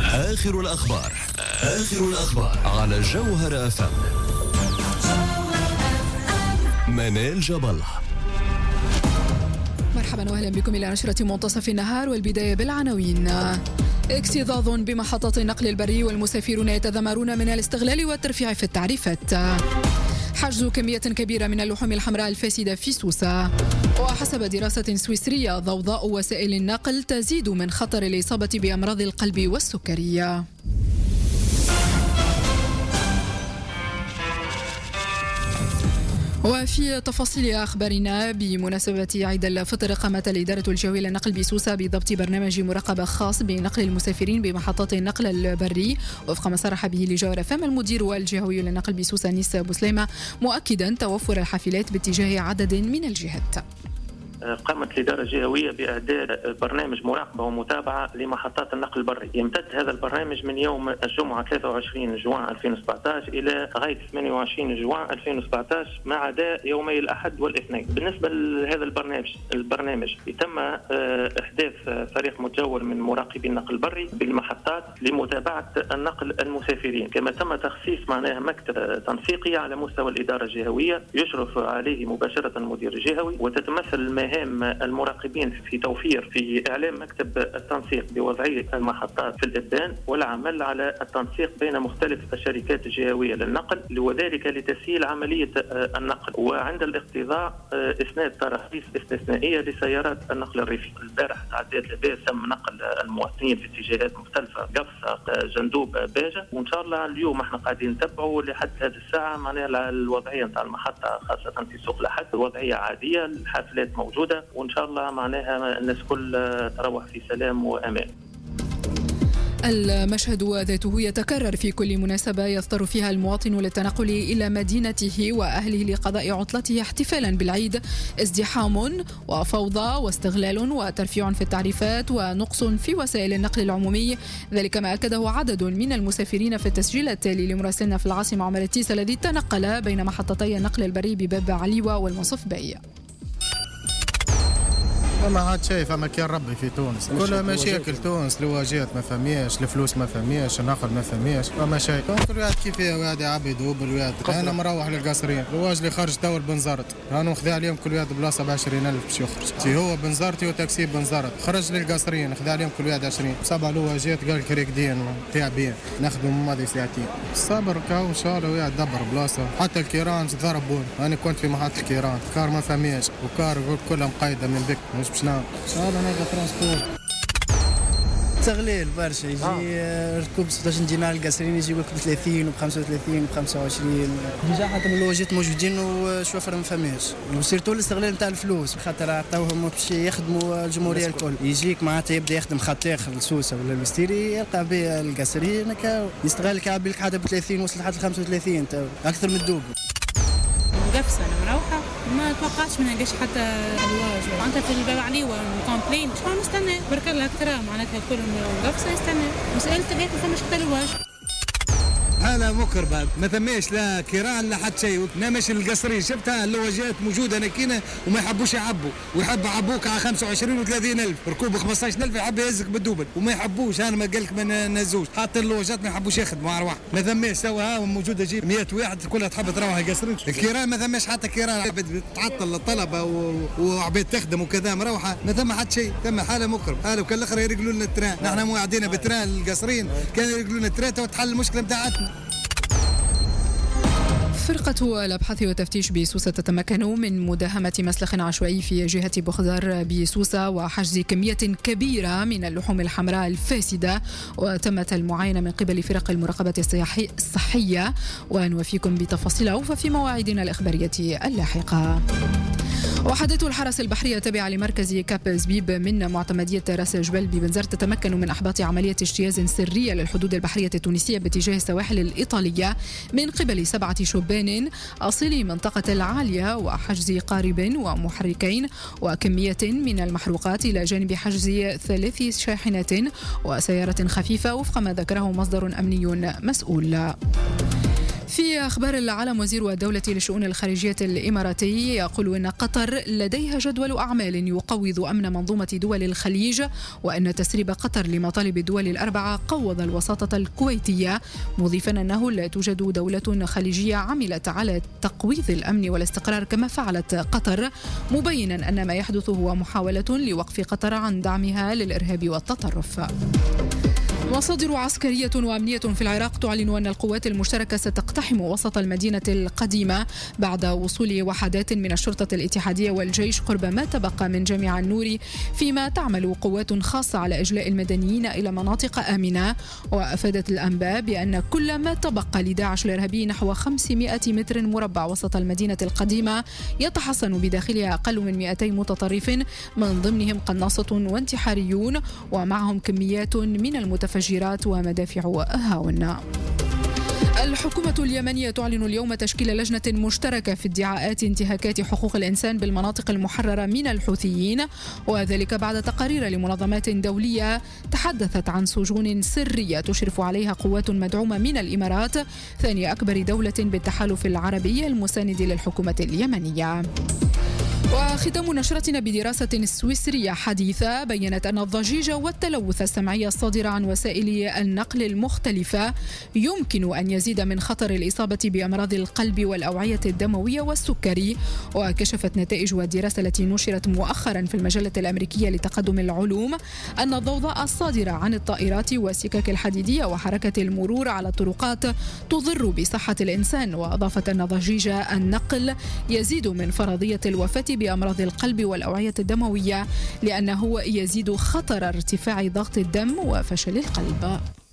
آخر الأخبار على جوهر FM. منال جبل. مرحبا واهلا بكم إلى نشرة منتصف النهار، والبداية بالعناوين. اكتظاظ بمحطة النقل البري والمسافرون يتذمرون من الاستغلال والترفيع في التعريفات. حجز كمية كبيرة من اللحوم الحمراء الفاسدة في سوسة. وحسب دراسة سويسرية ضوضاء وسائل النقل تزيد من خطر الإصابة بأمراض القلب والسكري. وفي تفاصيل أخبارنا، بمناسبة عيد الفطر قامت الإدارة الجوية للنقل بسوسة بضبط برنامج مراقبة خاص بنقل المسافرين بمحطات النقل البري، وفق ما صرح به لجوهر FM المدير الجهوي للنقل بسوسة نيس بوسليمة، مؤكدا توفر الحافلات باتجاه عدد من الجهات. قامت الإدارة الجهوية بإعداد برنامج مراقبة ومتابعة لمحطات النقل البري. يمتد هذا البرنامج من يوم الجمعة 23 جوان 2017 إلى غاية 28 جوان 2017 ما عدا يومي الأحد والاثنين. بالنسبة لهذا البرنامج يتم إحداث فريق متجول من مراقبي النقل البري بالمحطات لمتابعة النقل المسافرين، كما تم تخصيص مكتب تنسيقي على مستوى الإدارة الجهوية يشرف عليه مباشرة المدير الجهوي، وتتمثل مهام المراقبين في إعلام مكتب التنسيق بوضعية المحطات في الإبان والعمل على التنسيق بين مختلف الشركات الجهوية للنقل، وذلك لتسهيل عملية النقل. وعند الاقتضاء إسناد تراخيص استثنائية لسيارات النقل الريفي. البارح تعديت لباس تم نقل المواطنين في اتجاهات مختلفة، قفصة، جندوب، باجة، وإن شاء الله اليوم احنا قاعدين نتبعوا لحد هذه الساعة معناها الوضعية نتاع المحطة خاصة في سوق لحد وضعية عادية، الحافلات موجودة، وإن شاء الله معناها الناس كل تروح في سلام وأمان. المشهد ذاته يتكرر في كل مناسبة يضطر فيها المواطن للتنقل إلى مدينته وأهله لقضاء عطلته احتفالا بالعيد. ازدحام وفوضى واستغلال وترفيع في التعريفات ونقص في وسائل النقل العمومي، ذلك ما أكده عدد من المسافرين في التسجيل التالي لمراسلنا في العاصمة عمر التيس الذي تنقل بين محطتي النقل البري بباب عليوة والمصف باي. ما عاد شايف أما كان ربي في تونس كلها مشاكل. تونس الواجهات ما فهمياش، الفلوس ما فهمياش، النقل ما فهمياش، ما شيء. كل واحد كيفاه، واحد يعبي دوبل، واحد أنا مروح للقصرين، الواج اللي خرج دور بنزرت، أنا مخذ عليهم كل واحد بلاصة ب20,000 باش يخرج. هو بنزرتي وتاكسي بنزرت، خرج للقصرين خذ عليهم كل واحد 20. 7 الواجهات قال كريكدين تعبين نخدموا ماضي ساعتين. الصبر كاو إن شاء الله واحد دبر بلاصة. حتى الكيران ضربون، أنا كنت في محطة الكيران، كار ما فهميش، وكار كلها مقيدة من بك مش باش نعم. إن شاء الله نلقى ترانسبور. تغليل برشا، يجي ركوب 16 دينار القصرين يجي لك ب 30 وب 35 وب 25. ديجا حتى من الواجهات موجودين وشوفر ما فهماش، وسيرتو الاستغلال نتاع الفلوس، خاطر عطاوهم باش يخدموا الجمهوريه الكل. يجيك معناتها يبدا يخدم خط اخر لسوسه ولا المستيري، يلقى به القصرين يستغل كعبي لك حتى ب 30 وصل حتى 35 اكثر من الدوب. قفصة أنا مروحة ما توقعتش ما نلقاش حتى الواج، معناتها في الباب عليه وكومبلين شو نستنى برك الله أكثر، معناتها كل قفصة يستنى وسألت لقيت ما فماش حتى الواج. حالة مكربة ما ثماش لا كيران لا حتى شيء. نمش القصرين شفتها اللواجات موجودة نكينة وما يحبوش يعبوا، ويحب يعبوك على 25 و30 ألف، ركوب 15,000 يحب يهزك بالدوبل وما يحبوش. أنا ما قالك ما نهزوش، حتى اللواجات ما يحبوش يخدموا على واحد. ما ثماش سوا ها موجودة جيب 100 واحد كلها تحب تروح القصرين. الكيران ما ثماش حتى كيران، تعطل الطلبة وعبيد تخدم وكذا مروحة، ما ثم حتى شيء. ثم حالة مكرب حالة، وكان الآخر يرجلوا لنا التران. نحن موعدين بتران القصرين، كانوا يرجلوا لنا التران وتحل المشكلة بتاعتنا. فرقة الأبحاث والتفتيش بسوسة تتمكن من مداهمة مسلخ عشوائي في جهة بخذر بسوسة وحجز كمية كبيرة من اللحوم الحمراء الفاسدة، وتمت المعاينة من قبل فرق المراقبة الصحية، ونوفيكم بتفاصيل أوفى في مواعيدنا الإخبارية اللاحقة. وحدة الحرس البحرية التابعة لمركز كاب زبيب من معتمدية راس جبل ببنزرت تتمكن من إحباط عملية اجتياز سرية للحدود البحرية التونسية باتجاه السواحل الإيطالية من قبل 7 شبان أصلي منطقة العالية، وحجز قارب ومحركين وكمية من المحروقات، إلى جانب حجز 3 شاحنات وسيارة خفيفة، وفق ما ذكره مصدر أمني مسؤول. في أخبار العالم، وزير الدولة للشؤون الخارجية الإماراتي يقول أن قطر لديها جدول أعمال يقوض أمن منظومة دول الخليج، وأن تسريب قطر لمطالب الدول الأربعة قوض الوساطة الكويتية، مضيفا أنه لا توجد دولة خليجية عملت على تقويض الأمن والاستقرار كما فعلت قطر، مبينا أن ما يحدث هو محاولة لوقف قطر عن دعمها للإرهاب والتطرف. مصادر عسكرية وأمنية في العراق تعلن أن القوات المشتركة ستقتحم وسط المدينة القديمة بعد وصول وحدات من الشرطة الاتحادية والجيش قرب ما تبقى من جامع النور، فيما تعمل قوات خاصة على إجلاء المدنيين إلى مناطق آمنة. وأفادت الأنباء بأن كل ما تبقى لداعش الإرهابي نحو 500 متر مربع وسط المدينة القديمة يتحصن بداخلها أقل من 200 متطرف، من ضمنهم قناصة وانتحاريون، ومعهم كميات من المتفجرات ومدافع هاون. الحكومة اليمنية تعلن اليوم تشكيل لجنة مشتركة في ادعاءات انتهاكات حقوق الإنسان بالمناطق المحررة من الحوثيين، وذلك بعد تقارير لمنظمات دولية تحدثت عن سجون سرية تشرف عليها قوات مدعومة من الإمارات، ثاني أكبر دولة بالتحالف العربي المساند للحكومة اليمنية. وختام نشرتنا بدراسة سويسرية حديثة بيّنت أن الضجيج والتلوث السمعي الصادر عن وسائل النقل المختلفة يمكن أن يزيد من خطر الإصابة بأمراض القلب والأوعية الدموية والسكري. وكشفت نتائج الدراسة التي نشرت مؤخرا في المجلة الأمريكية لتقدم العلوم أن الضوضاء الصادرة عن الطائرات والسكك الحديدية وحركة المرور على الطرقات تضر بصحة الإنسان. وأضافت أن ضجيج النقل يزيد من فرضية الوفاة بأمراض القلب والأوعية الدموية، لأنه يزيد خطر ارتفاع ضغط الدم وفشل القلب.